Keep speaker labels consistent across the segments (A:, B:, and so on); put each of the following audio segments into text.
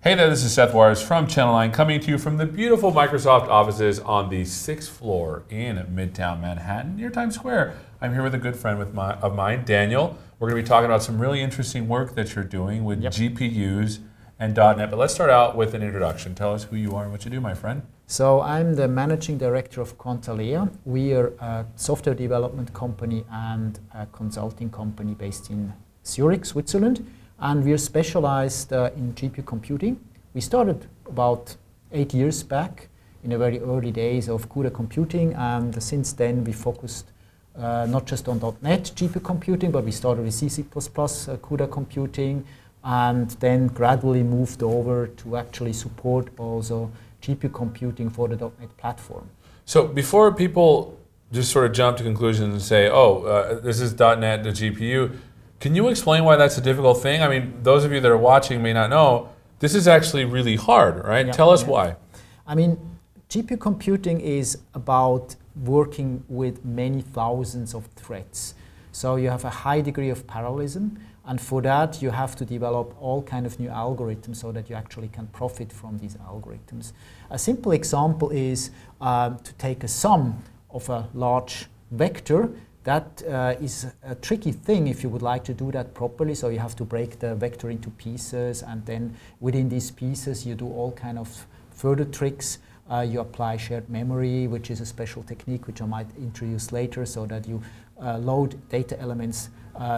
A: Hey there, this is Seth Wires from Channel 9 coming to you from the beautiful Microsoft offices on the 6th floor in Midtown Manhattan near Times Square. I'm here with a good friend of mine, Daniel. We're going to be talking about some really interesting work that you're doing with GPUs and .NET. But let's start out with an introduction. Tell us who you are and what you do, my friend.
B: So I'm the managing director of Quantalea. We are a software development company and a consulting company based in Zurich, Switzerland. And we're specialized in GPU computing. We started about 8 years back in the very early days of CUDA computing. And since then, we focused not just on .NET GPU computing, but we started with C++ CUDA computing, and then gradually moved over to actually support also GPU computing for the .NET platform.
A: So before people just sort of jump to conclusions and say, this is .NET, the GPU, can you explain why that's a difficult thing? I mean, those of you that are watching may not know, this is actually really hard, right?
B: Yeah,
A: Tell us why.
B: I mean, GPU computing is about working with many thousands of threads. So you have a high degree of parallelism, and for that you have to develop all kind of new algorithms so that you actually can profit from these algorithms. A simple example is to take a sum of a large vector. That is a tricky thing if you would like to do that properly. So you have to break the vector into pieces, and then within these pieces you do all kind of further tricks. You apply shared memory, which is a special technique which I might introduce later, so that you load data elements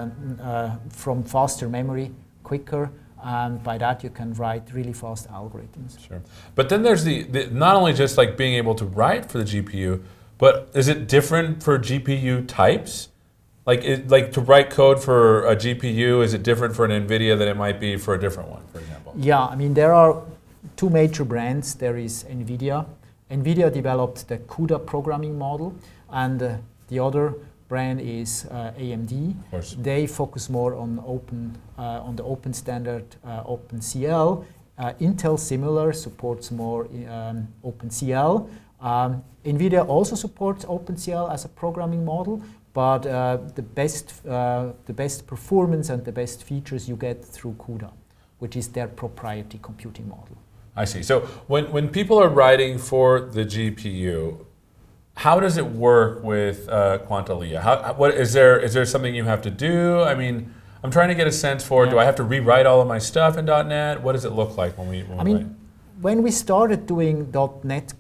B: from faster memory quicker, and by that you can write really fast algorithms.
A: Sure. But then there's the not only just like being able to write for the GPU, but is it different for GPU types? Like to write code for a GPU, is it different for an NVIDIA than it might be for a different one, for example?
B: Yeah, I mean, there are two major brands. There is NVIDIA. NVIDIA developed the CUDA programming model, and the other brand is AMD.
A: Of course.
B: They focus more on the open standard OpenCL. Intel similar supports more OpenCL. NVIDIA also supports OpenCL as a programming model, but the best performance and the best features you get through CUDA, which is their proprietary computing model.
A: I see. So when people are writing for the GPU, how does it work with Quantalea? What is there something you have to do? I mean, I'm trying to get a sense for, do I have to rewrite all of my stuff in .NET? What does it look like when we write?
B: When we started doing .NET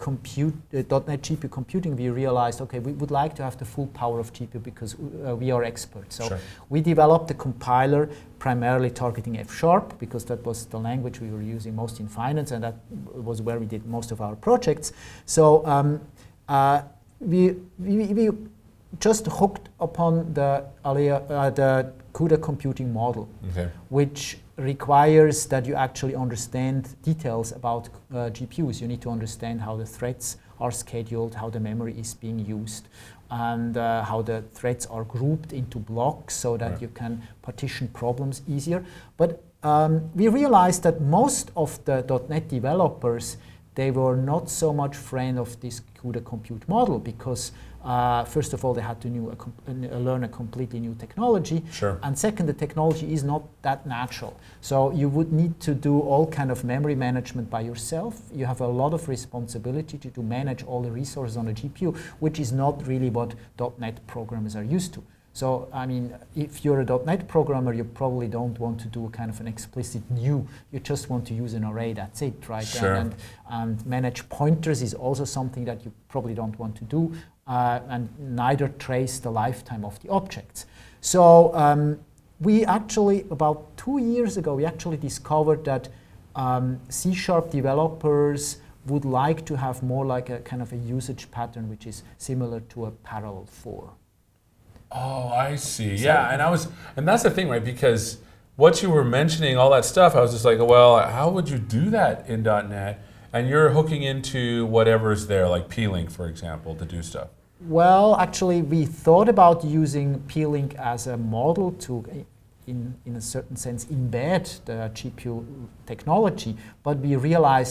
B: GPU computing, we realized, okay, we would like to have the full power of GPU because we are experts. So we developed a compiler primarily targeting F# because that was the language we were using most in finance, and that was where we did most of our projects. So we just hooked upon the CUDA computing model, which requires that you actually understand details about GPUs. You need to understand how the threads are scheduled, how the memory is being used, and how the threads are grouped into blocks so that you can partition problems easier. But we realized that most of the .NET developers, they were not so much friend of this CUDA compute model because first of all, they had to learn a completely new technology. And second, the technology is not that natural. So you would need to do all kind of memory management by yourself. You have a lot of responsibility to manage all the resources on the GPU, which is not really what .NET programmers are used to. So, I mean, if you're a .NET programmer, you probably don't want to do kind of an explicit new. You just want to use an array, that's it, right? And manage pointers is also something that you probably don't want to do, and neither trace the lifetime of the objects. So we actually, about 2 years ago, we actually discovered that C# developers would like to have more like a kind of a usage pattern which is similar to a parallel for.
A: Oh, I see. Yeah, and that's the thing, right? Because what you were mentioning, all that stuff, I was just like, well, how would you do that in .NET? And you're hooking into whatever's there, like P-Link, for example, to do stuff.
B: Well, actually, we thought about using P-Link as a model to, in a certain sense, embed the GPU technology, but we realized it's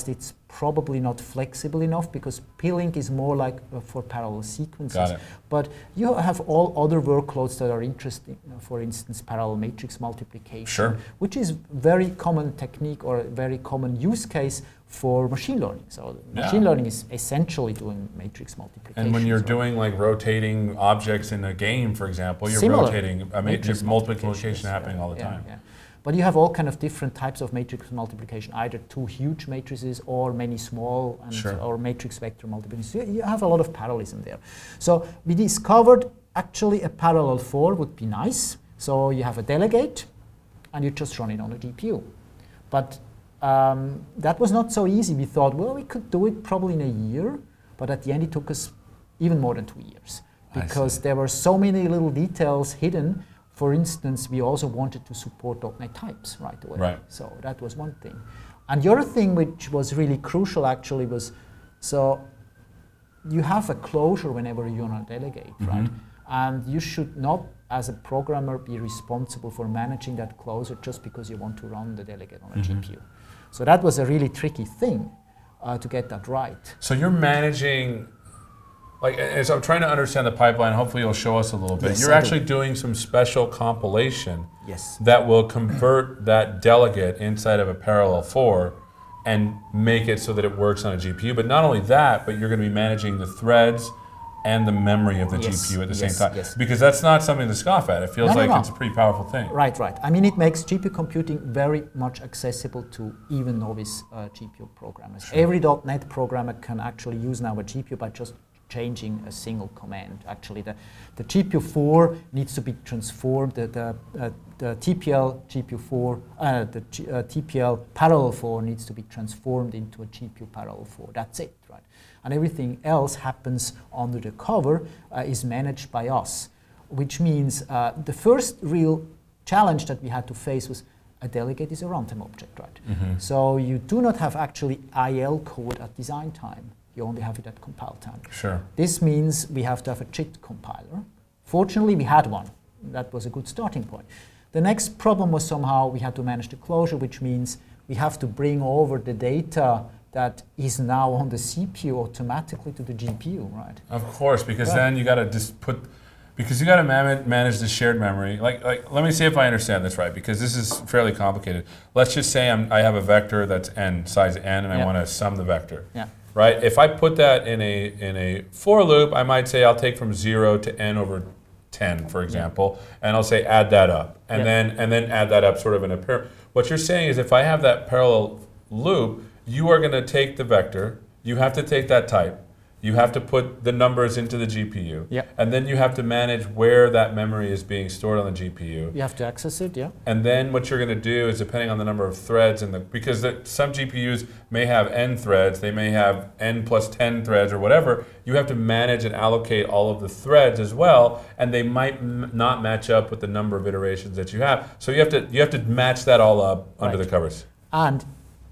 B: probably not flexible enough, because P-Link is more like for parallel sequences.
A: Got it.
B: But you have all other workloads that are interesting, for instance, parallel matrix multiplication,
A: Sure.
B: which is very common technique or a very common use case for machine learning. So machine learning is essentially doing matrix multiplication.
A: And when you're doing like rotating objects in a game, for example, you're rotating a matrix multiplication happening all the time.
B: Yeah. But you have all kind of different types of matrix multiplication, either two huge matrices or many small, and or matrix vector multiplication. So you have a lot of parallelism there. So we discovered actually a parallel 4 would be nice. So you have a delegate and you just run it on a GPU. But that was not so easy. We thought, well, we could do it probably in a year, but at the end it took us even more than 2 years, because there were so many little details hidden. For instance, we also wanted to support .NET types right away.
A: Right.
B: So that was one thing. And the other thing which was really crucial actually was, so you have a closure whenever you're on a delegate, right? And you should not, as a programmer, be responsible for managing that closure just because you want to run the delegate on a GPU. So that was a really tricky thing to get that right.
A: So you're managing, like, as I'm trying to understand the pipeline, hopefully you'll show us a little bit.
B: Yes,
A: you're actually doing some special compilation
B: Yes.
A: that will convert that delegate inside of a parallel 4 and make it so that it works on a GPU. But not only that, but you're going to be managing the threads and the memory of the GPU at the same time.
B: Yes.
A: Because that's not something to scoff at. It feels like it's a pretty powerful thing.
B: Right. I mean, it makes GPU computing very much accessible to even novice GPU programmers.
A: Sure.
B: Every .NET programmer can actually use now a GPU by just changing a single command. Actually, the GPU 4 needs to be transformed. The TPL GPU 4, TPL parallel 4 needs to be transformed into a GPU parallel 4. That's it, right? And everything else happens under the cover, is managed by us, which means the first real challenge that we had to face was a delegate is a runtime object, right? So you do not have actually IL code at design time. You only have it at compile time.
A: Sure.
B: This means we have to have a JIT compiler. Fortunately, we had one. That was a good starting point. The next problem was somehow we had to manage the closure, which means we have to bring over the data that is now on the CPU automatically to the GPU, right?
A: Of course, because then you got to just put, because you got to manage the shared memory. Like, let me see if I understand this right, because this is fairly complicated. Let's just say I have a vector that's n, size n, and I want to sum the vector. Right? If I put that in a for loop, I might say I'll take from 0 to n over 10, for example, and I'll say add that up, and then add that up sort of in a pair. What you're saying is if I have that parallel loop, you are going to take the vector, you have to take that type, you have to put the numbers into the GPU, and then you have to manage where that memory is being stored on the GPU.
B: You have to access it,
A: And then what you're going to do is, depending on the number of threads, because some GPUs may have n threads, they may have n plus 10 threads or whatever, you have to manage and allocate all of the threads as well, and they might not match up with the number of iterations that you have. So you have to match that all up under the covers.
B: And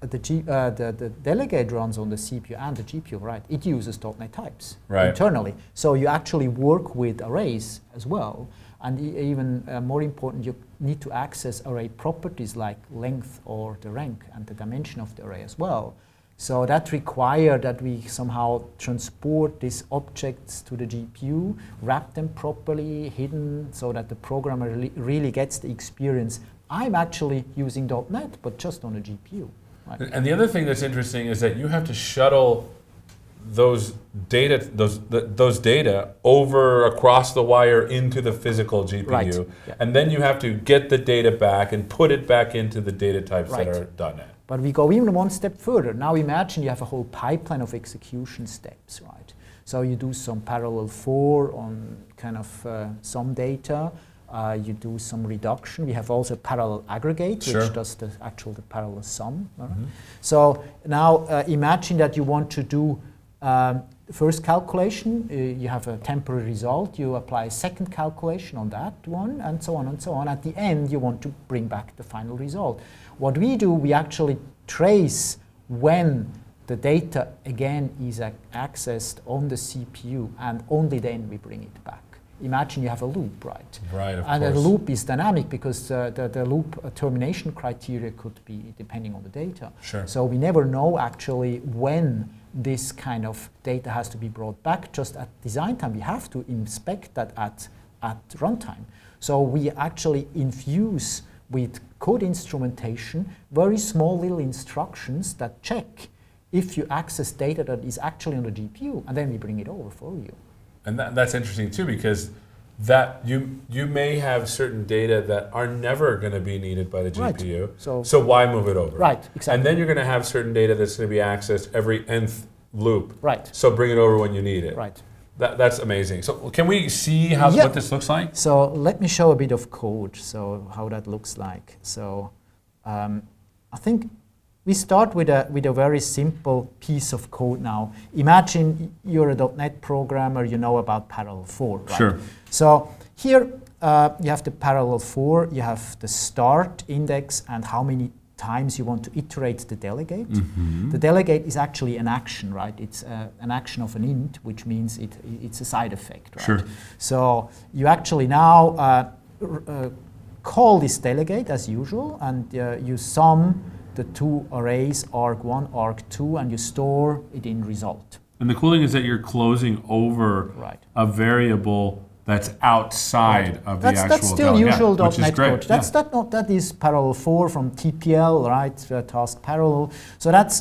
B: the delegate runs on the CPU and the GPU, right? It uses .NET types internally. So you actually work with arrays as well. And even more important, you need to access array properties like length or the rank and the dimension of the array as well. So that requires that we somehow transport these objects to the GPU, wrap them properly, hidden, so that the programmer really gets the experience. I'm actually using .NET, but just on a GPU. Right.
A: And the other thing that's interesting is that you have to shuttle those data over across the wire into the physical GPU, and then you have to get the data back and put it back into the data types that are .NET.
B: But we go even one step further. Now imagine you have a whole pipeline of execution steps, right? So you do some parallel 4 on kind of some data. You do some reduction. We have also parallel aggregate, which does the parallel sum. Right? So now imagine that you want to do first calculation. You have a temporary result. You apply a second calculation on that one, and so on and so on. At the end, you want to bring back the final result. What we do, we actually trace when the data again is accessed on the CPU, and only then we bring it back. imagine you have a loop, right?
A: Right, of
B: and
A: course.
B: the loop is dynamic because the loop termination criteria could be depending on the data.
A: Sure.
B: So we never know actually when this kind of data has to be brought back. Just at design time, we have to inspect that at runtime. So we actually infuse with code instrumentation very small little instructions that check if you access data that is actually on the GPU, and then we bring it over for you.
A: And that's interesting too, because that you may have certain data that are never going to be needed by the GPU.
B: Right.
A: So why move it over?
B: Right, exactly.
A: And then you're going to have certain data that's going to be accessed every nth loop.
B: Right.
A: So bring it over when you need it.
B: Right.
A: That's amazing. So can we see what this looks like?
B: So let me show a bit of code, so how that looks like. So I think we start with a very simple piece of code now. Imagine you're a .NET programmer, you know about Parallel 4, right?
A: Sure.
B: So here you have the Parallel 4, you have the start index and how many times you want to iterate the delegate.
A: Mm-hmm.
B: The delegate is actually an action, right? It's an action of an int, which means it's a side effect, right?
A: Sure.
B: So you actually now call this delegate as usual, and you sum the two arrays arg1, arg2, and you store it in result.
A: And the cool thing is that you're closing over a variable that's outside of the actual
B: That's still
A: delegate,
B: usual
A: which
B: .NET
A: is great.
B: code. That is Parallel 4 from TPL, right? Task Parallel. So that's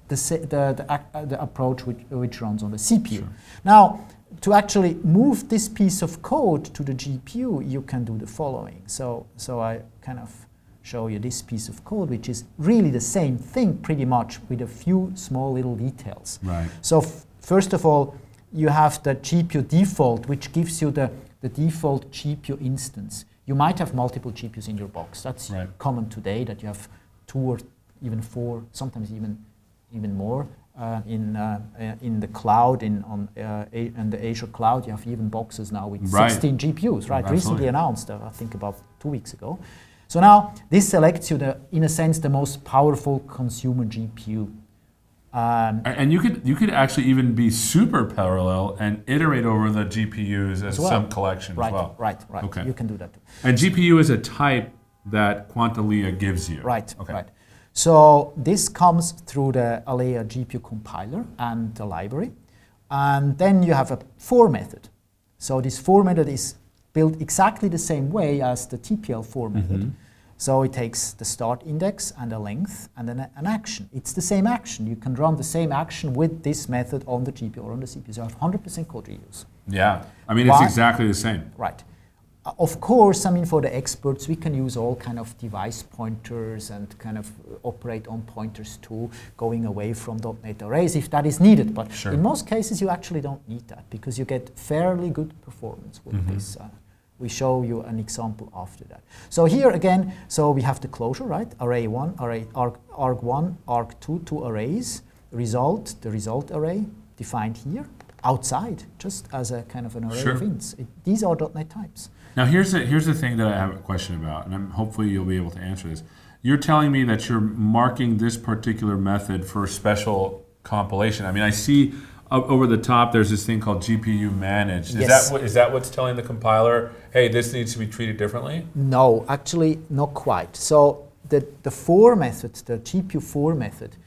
B: the approach which runs on the CPU.
A: Sure.
B: Now, to actually move this piece of code to the GPU, you can do the following. So I kind of show you this piece of code, which is really the same thing pretty much with a few small little details.
A: Right.
B: So first of all, you have the GPU default, which gives you the default GPU instance. You might have multiple GPUs in your box. That's common today, that you have 2 or even 4, sometimes even more. In the cloud, in the Azure cloud, you have even boxes now with 16 GPUs, right?
A: Absolutely.
B: Recently announced, I think about 2 weeks ago. So now this selects you, in a sense, the most powerful consumer GPU.
A: And you could actually even be super parallel and iterate over the GPUs as some collection as well.
B: Right.
A: Okay.
B: You can do that too.
A: And GPU is a type that Quantalea gives you.
B: Right.
A: Okay.
B: Right. So this comes through the Alea GPU compiler and the library. And then you have a for method. So this for method is built exactly the same way as the TPL for method. Mm-hmm. So it takes the start index and a length and then an action. It's the same action. You can run the same action with this method on the GPU or on the CPU. So you have 100% code reuse.
A: Yeah, I mean, it's exactly the same.
B: Right. Of course, I mean, for the experts, we can use all kind of device pointers and kind of operate on pointers too, going away from .NET arrays if that is needed. But in most cases, you actually don't need that because you get fairly good performance with this. We show you an example after that. So here again, so we have the closure, right? Array 1, arg1, arg2, 2 arrays. Result, the result array defined here, outside, just as a kind of an array of ints. These are .NET types.
A: Now here's the thing that I have a question about, and hopefully you'll be able to answer this. You're telling me that you're marking this particular method for special compilation. I mean, I see over the top there's this thing called GPU managed. Is that what's telling the compiler, hey, this needs to be treated differently?
B: No, actually not quite. So the for method, the GPU for method,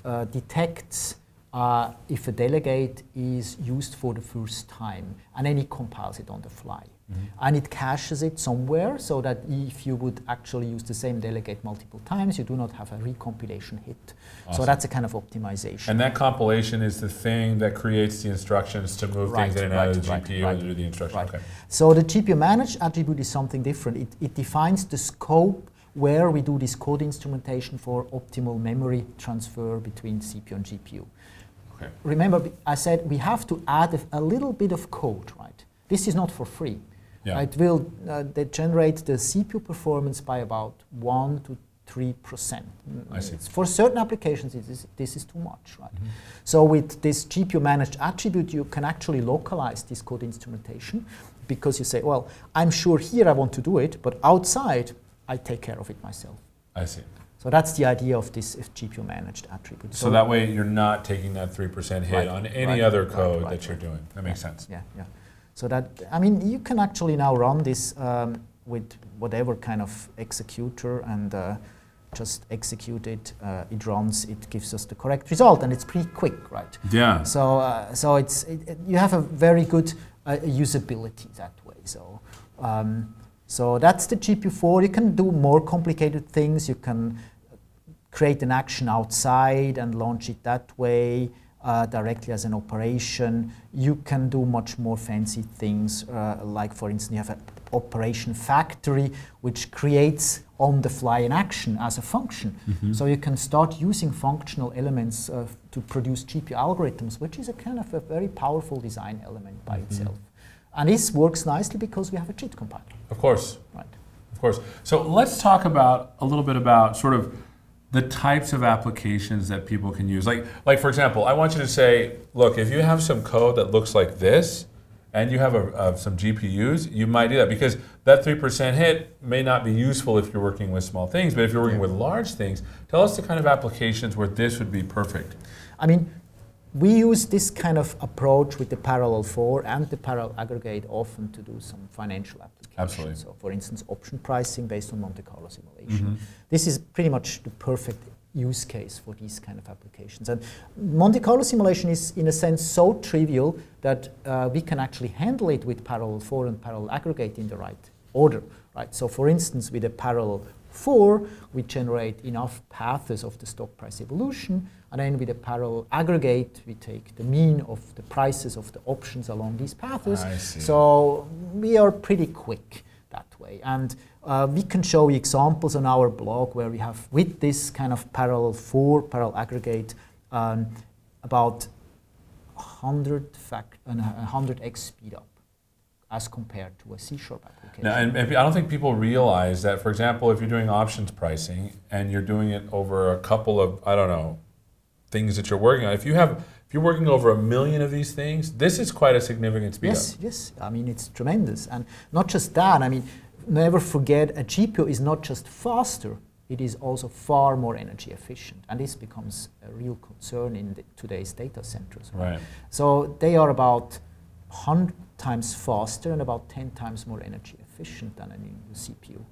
B: detects if a delegate is used for the first time, and then it compiles it on the fly. And it caches it somewhere so that if you would actually use the same delegate multiple times, you do not have a recompilation hit. Awesome. So that's a kind of optimization.
A: And that compilation is the thing that creates the instructions to move things in and out of the GPU and do the instruction. Okay.
B: So the GPU managed attribute is something different. It defines the scope where we do this code instrumentation for optimal memory transfer between CPU and GPU. Okay. Remember, I said we have to add a little bit of code, right? This is not for free. Yeah. It will generate the CPU performance by about 1 to 3%.
A: I see.
B: For certain applications, this is too much, right? So with this GPU managed attribute, you can actually localize this code instrumentation because you say, well, I'm sure here I want to do it, but outside, I take care of it myself.
A: I see.
B: So that's the idea of this GPU managed attribute.
A: So that way you're not taking that 3% hit on any other code that you're doing. That makes sense.
B: Yeah. So that, I mean, you can actually now run this with whatever kind of executor and just execute it. It runs. It gives us the correct result, and it's pretty quick, right?
A: Yeah.
B: So you have a very good usability that way. So that's the GPU4. You can do more complicated things. You can create an action outside and launch it that way. Directly as an operation. You can do much more fancy things, like for instance, you have an operation factory which creates on the fly an action as a function. So you can start using functional elements to produce GPU algorithms, which is a kind of a very powerful design element by itself. And this works nicely because we have a JIT compiler.
A: Of course.
B: Right.
A: Of course. So let's talk about a little bit about sort of the types of applications that people can use. Like for example, I want you to say, look, if you have some code that looks like this, and you have some GPUs, you might do that, because that 3% hit may not be useful if you're working with small things, but if you're working with large things, tell us the kind of applications where this would be perfect.
B: I mean, we use this kind of approach with the Parallel 4 and the Parallel Aggregate often to do some financial applications.
A: Absolutely.
B: So for instance, option pricing based on Monte Carlo simulation. This is pretty much the perfect use case for these kind of applications. And Monte Carlo simulation is in a sense so trivial that we can actually handle it with Parallel 4 and Parallel Aggregate in the right order. Right? So for instance, with a Parallel 4, we generate enough paths of the stock price evolution, and then with a Parallel Aggregate, we take the mean of the prices of the options along these paths. So we are pretty quick that way. And we can show examples on our blog where we have, with this kind of Parallel 4, Parallel Aggregate, about 100x speed up as compared to a C# application.
A: Now, and I don't think people realize that, for example, if you're doing options pricing and you're doing it over a couple of, I don't know, things that you're working on, if you're working over 1 million of these things, this is quite a significant speed up.
B: Yes. I mean, it's tremendous. And not just that, I mean, never forget, a GPU is not just faster, it is also far more energy efficient. And this becomes a real concern in today's data centers.
A: Right.
B: So they are about 100 times faster and about 10 times more energy efficient than a new CPU.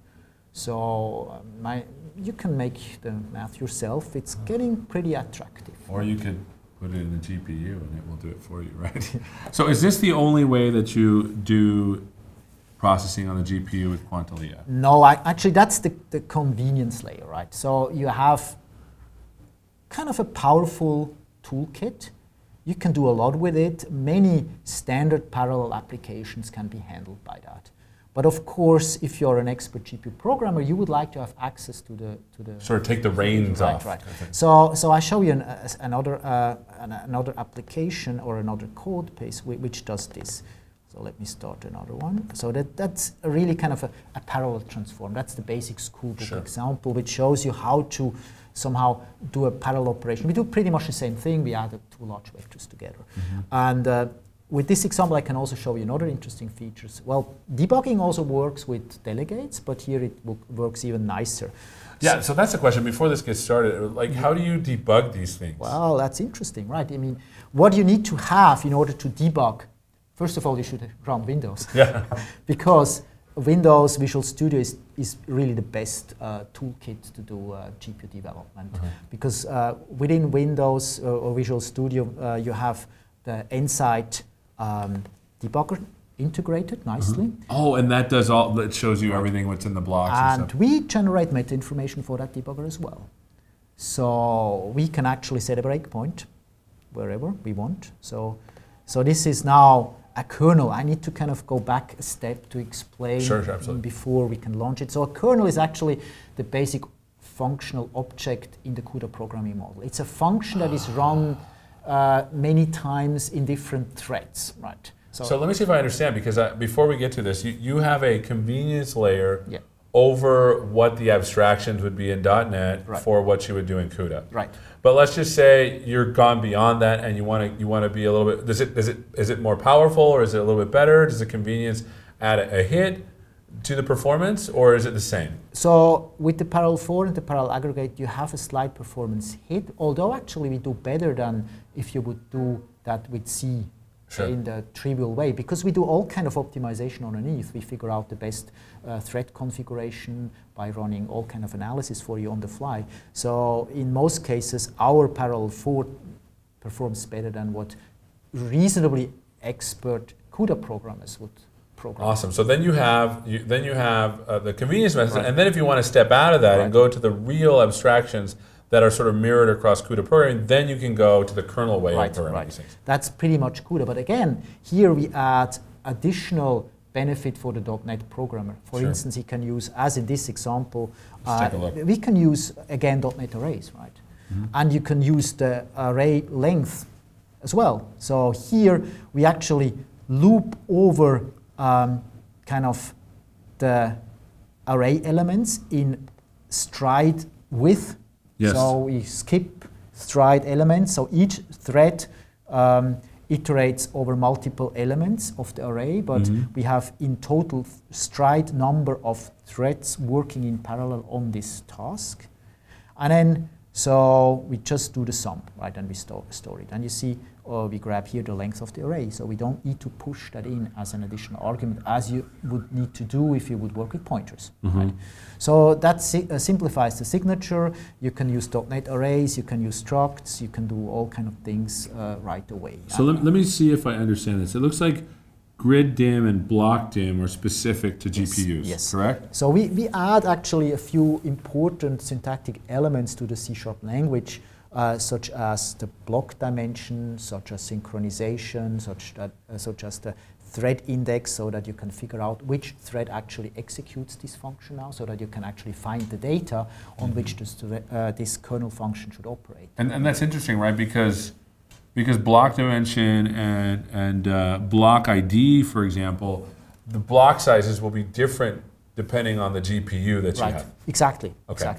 B: So you can make the math yourself. It's getting pretty attractive.
A: Or you could put it in the GPU and it will do it for you, right? So is this the only way that you do processing on the GPU with Quantilia?
B: No, actually that's the convenience layer, right? So you have kind of a powerful toolkit. You can do a lot with it. Many standard parallel applications can be handled by that. But of course, if you're an expert GPU programmer, you would like to have access to the
A: sort of take the reins off.
B: Right. So I show you another application or another code base which does this. So let me start another one. So that's really kind of a parallel transform. That's the basic schoolbook example, which shows you how to somehow do a parallel operation. We do pretty much the same thing. We added two large vectors together. And with this example, I can also show you another interesting features. Well, debugging also works with delegates, but here it works even nicer.
A: Yeah, so that's the question. Before this gets started, like, how do you debug these things?
B: Well, that's interesting, right? I mean, what you need to have in order to debug, first of all, you should run Windows.
A: Yeah.
B: Because Windows Visual Studio is really the best toolkit to do GPU development. Because within Windows or Visual Studio, you have the Nsight debugger integrated nicely.
A: Oh, and that does all, it shows you everything what's in the blocks and stuff.
B: We generate meta information for that debugger as well. So we can actually set a breakpoint wherever we want. So this is now a kernel. I need to kind of go back a step to explain before we can launch it. So a kernel is actually the basic functional object in the CUDA programming model. It's a function that is run many times in different threads, right?
A: So let me see if I understand, because before we get to this, you have a convenience layer over what the abstractions would be in .NET for what you would do in CUDA.
B: Right.
A: But let's just say you're gone beyond that and you want to be a little bit. Is it more powerful, or is it a little bit better? Does the convenience add a hit to the performance, or is it the same? So
B: with the Parallel 4 and the Parallel Aggregate, you have a slight performance hit. Although actually we do better than if you would do that with C. in the trivial way, because we do all kind of optimization underneath. We figure out the best thread configuration by running all kind of analysis for you on the fly. So in most cases, our Parallel 4 performs better than what reasonably expert CUDA programmers would program.
A: Awesome. So then you have the convenience method, and then if you want to step out of that and go to the real abstractions that are sort of mirrored across CUDA programming, then you can go to the kernel way of programming these things.
B: That's pretty much CUDA. But again, here we add additional benefit for the .NET programmer. For instance, he can use, as in this example, we can use, again, .NET arrays, right? And you can use the array length as well. So here we actually loop over kind of the array elements in stride width.
A: Yes.
B: So we skip stride elements. So each thread iterates over multiple elements of the array, but we have in total stride number of threads working in parallel on this task. And then, so we just do the sum, right, and we store it. And you see, we grab here the length of the array, so we don't need to push that in as an additional argument, as you would need to do if you would work with pointers. Right? So that simplifies the signature. You can use .NET arrays, you can use structs, you can do all kind of things right away.
A: So let me see if I understand this. It looks like grid dim and block dim are specific to GPUs, correct?
B: So we add actually a few important syntactic elements to the C# language, such as the block dimension, such as synchronization, such as the thread index, so that you can figure out which thread actually executes this function now, so that you can actually find the data on which this kernel function should operate.
A: And that's interesting, right? Because block dimension and block ID, for example, the block sizes will be different depending on the GPU that you have.
B: Exactly.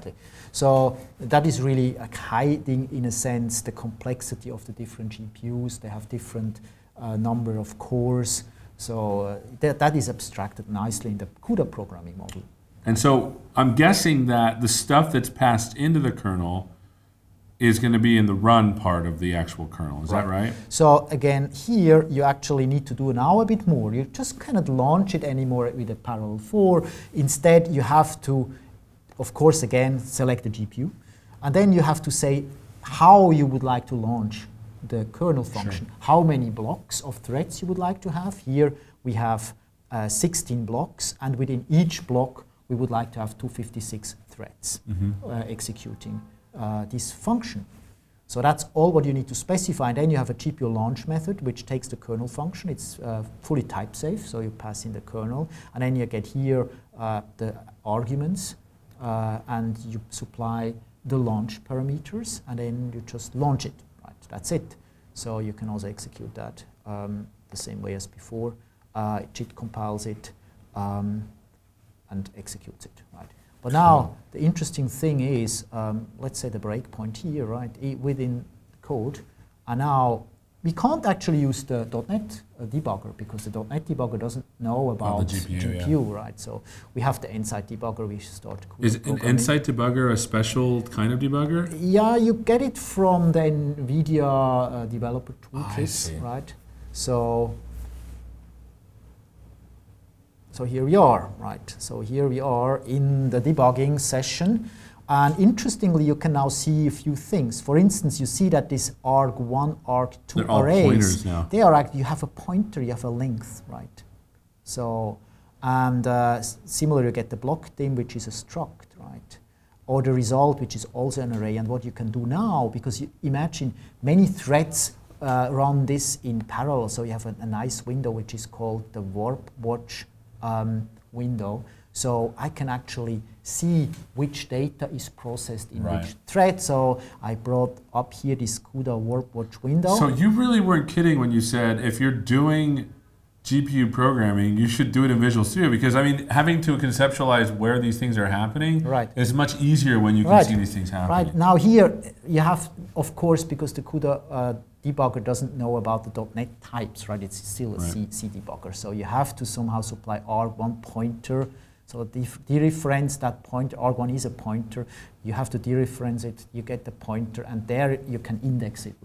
B: So that is really hiding, in a sense, the complexity of the different GPUs. They have different number of cores. So that is abstracted nicely in the CUDA programming model.
A: And so I'm guessing that the stuff that's passed into the kernel is going to be in the run part of the actual kernel. Is that right?
B: So again, here you actually need to do now a bit more. You just cannot launch it anymore with a Parallel 4. Instead, you have to, of course, again, select the GPU. And then you have to say how you would like to launch the kernel function. How many blocks of threads you would like to have. Here we have 16 blocks. And within each block, we would like to have 256 threads executing this function. So that's all what you need to specify. And then you have a GPU launch method, which takes the kernel function. It's fully type safe, so you pass in the kernel. And then you get here the arguments, and you supply the launch parameters, and then you just launch it. Right, that's it. So you can also execute that the same way as before. JIT compiles it and executes it. Right. But now, the interesting thing is, let's say the breakpoint here, right, within code, and now we can't actually use the .NET debugger, because the .NET debugger doesn't know about the GPU, right? So we have the Nsight debugger, we start
A: Is an Nsight debugger a special kind of debugger?
B: Yeah, you get it from the NVIDIA developer toolkit, right? So here we are, right? So here we are in the debugging session. And interestingly, you can now see a few things. For instance, you see that this arg1, arg2 arrays,
A: pointers now.
B: They are you have a pointer, you have a length, right? So, and similarly, you get the block dim, which is a struct, right? Or the result, which is also an array. And what you can do now, because you imagine many threads run this in parallel. So you have a nice window, which is called the warp watch window. So I can actually see which data is processed in which thread. So I brought up here this CUDA warp watch window.
A: So you really weren't kidding when you said if you're doing GPU programming, you should do it in Visual Studio, because I mean, having to conceptualize where these things are happening is much easier when you can see these things happening.
B: Right. Now here you have, of course, because the CUDA debugger doesn't know about the .NET types, right? It's still a C debugger. So you have to somehow supply arg1 pointer. So dereference that pointer. arg1 is a pointer. You have to dereference it. You get the pointer, and there you can index it with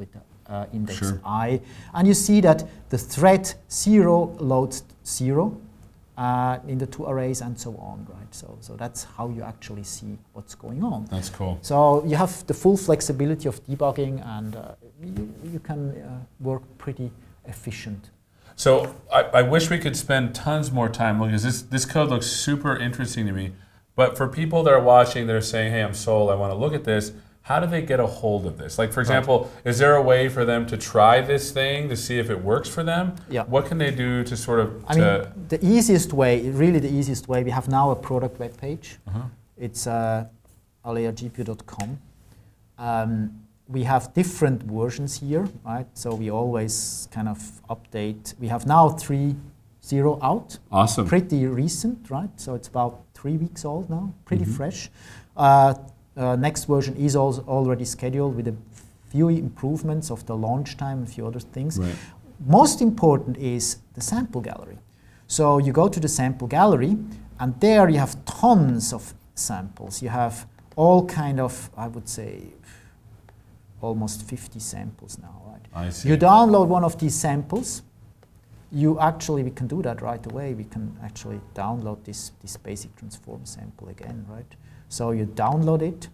B: index
A: Sure.
B: I. And you see that the thread 0 loads 0 in the two arrays and so on, right? So that's how you actually see what's going on.
A: That's cool.
B: So you have the full flexibility of debugging, and you can work pretty efficient.
A: So I wish we could spend tons more time looking, because this code looks super interesting to me. But for people that are watching, they're saying, hey, I'm sold, I want to look at this. How do they get a hold of this? Like, for example, is there a way for them to try this thing to see if it works for them?
B: Yeah.
A: What can they do to sort of...
B: I mean, the easiest way, really the easiest way, we have now a product web page. It's aleagpu.com. We have different versions here, right? So we always kind of update. We have now 3.0 out.
A: Awesome.
B: Pretty recent, right? So it's about 3 weeks old now, pretty fresh. Next version is also already scheduled with a few improvements of the launch time, a few other things.
A: Right.
B: Most important is the sample gallery. So you go to the sample gallery, and there you have tons of samples. You have all kind of, I would say, almost 50 samples now, right?
A: I see.
B: You download one of these samples. We can do that right away. We can actually download this basic transform sample again, right? So you download it.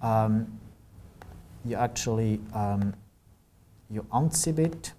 B: You actually you unzip it.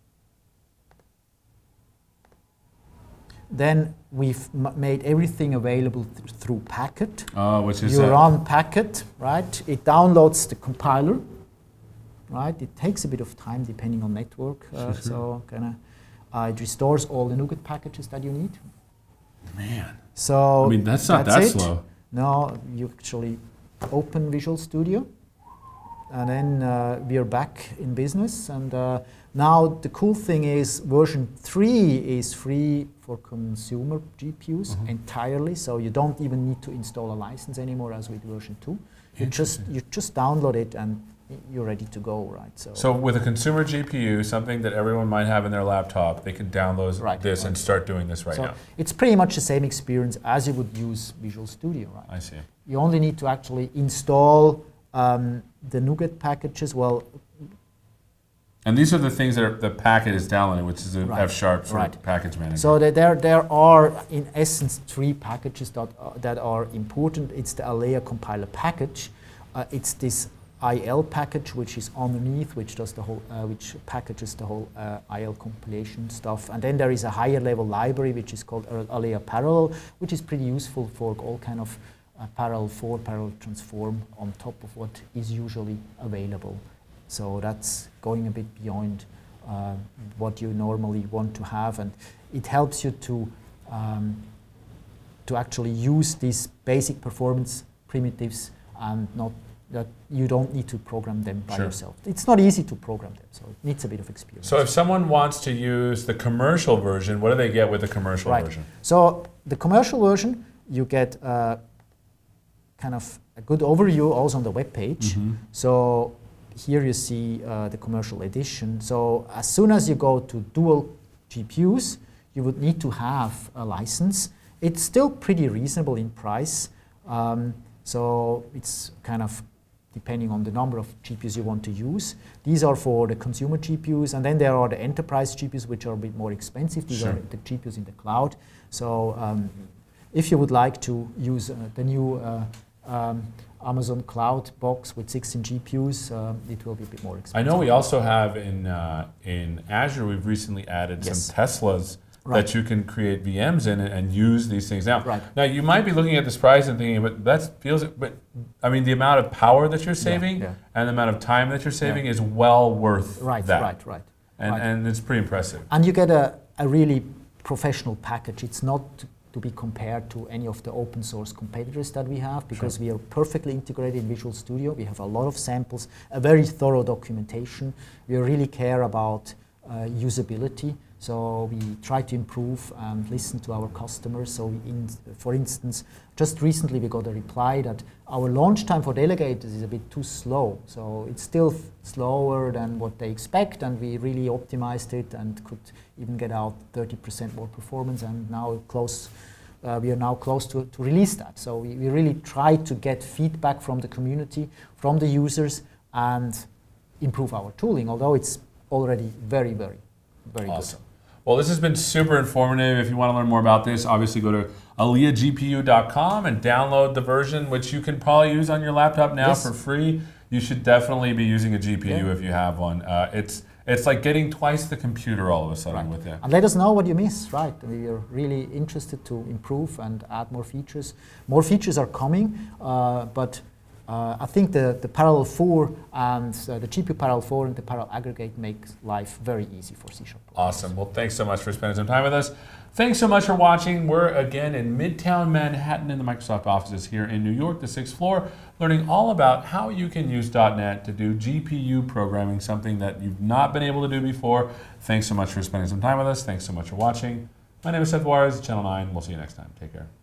B: Then we've made everything available through Packet.
A: Which is
B: you run Packet, right? It downloads the compiler, right? It takes a bit of time depending on network. So it restores all the NuGet packages that you need.
A: Man.
B: So
A: I mean, that's not that slow.
B: No, you actually open Visual Studio, and then we are back in business. And now the cool thing is version 3 is free for consumer GPUs entirely, so you don't even need to install a license anymore as with version 2. You just download it and you're ready to go, right?
A: So with a consumer GPU, something that everyone might have in their laptop, they can download this and start doing this now.
B: It's pretty much the same experience as you would use Visual Studio, right?
A: I see.
B: You only need to actually install the NuGet packages.
A: And these are the things that the packet is downloading, which is an F# sort of package manager.
B: So there are, in essence, 3 packages that are important. It's the Alea compiler package. It's this IL package, which is underneath, which does the whole, which packages the whole IL compilation stuff. And then there is a higher level library, which is called Alea Parallel, which is pretty useful for all kind of parallel for, parallel transform on top of what is usually available. So that's going a bit beyond what you normally want to have, and it helps you to actually use these basic performance primitives and not that you don't need to program them by yourself. It's not easy to program them, so it needs a bit of experience.
A: So if someone wants to use the commercial version, what do they get with the commercial version?
B: So the commercial version, you get kind of a good overview also on the web page. So here you see the commercial edition. So as soon as you go to dual GPUs, you would need to have a license. It's still pretty reasonable in price. So it's kind of depending on the number of GPUs you want to use. These are for the consumer GPUs, and then there are the enterprise GPUs, which are a bit more expensive. These are the GPUs in the cloud. So if you would like to use the new Amazon Cloud box with 16 GPUs, it will be a bit more expensive.
A: I know we also have in Azure, we've recently added some Teslas that you can create VMs in and use these things. Now you might be looking at this price and thinking, but I mean, the amount of power that you're saving and the amount of time that you're saving is well worth that. And it's pretty impressive.
B: And you get a really professional package. It's not to be compared to any of the open source competitors that we have, because we are perfectly integrated in Visual Studio. We have a lot of samples, a very thorough documentation. We really care about usability. So we try to improve and listen to our customers. So for instance, just recently we got a reply that our launch time for Delegators is a bit too slow. So it's still slower than what they expect, and we really optimized it and could even get out 30% more performance, and now we are now close to release that. So we really try to get feedback from the community, from the users, and improve our tooling, although it's already very, very, very
A: awesome.
B: good.
A: Well, this has been super informative. If you want to learn more about this, obviously go to aliyahgpu.com and download the version, which you can probably use on your laptop now for free. You should definitely be using a GPU if you have one. It's like getting twice the computer all of a sudden with it.
B: And let us know what you miss, right? We are really interested to improve and add more features. More features are coming, but I think the Parallel 4 and the GPU Parallel 4 and the Parallel Aggregate makes life very easy for C#.
A: Awesome. Well, thanks so much for spending some time with us. Thanks so much for watching. We're again in Midtown Manhattan in the Microsoft offices here in New York, the 6th floor, learning all about how you can use .NET to do GPU programming, something that you've not been able to do before. Thanks so much for spending some time with us. Thanks so much for watching. My name is Seth Juarez, Channel 9. We'll see you next time. Take care.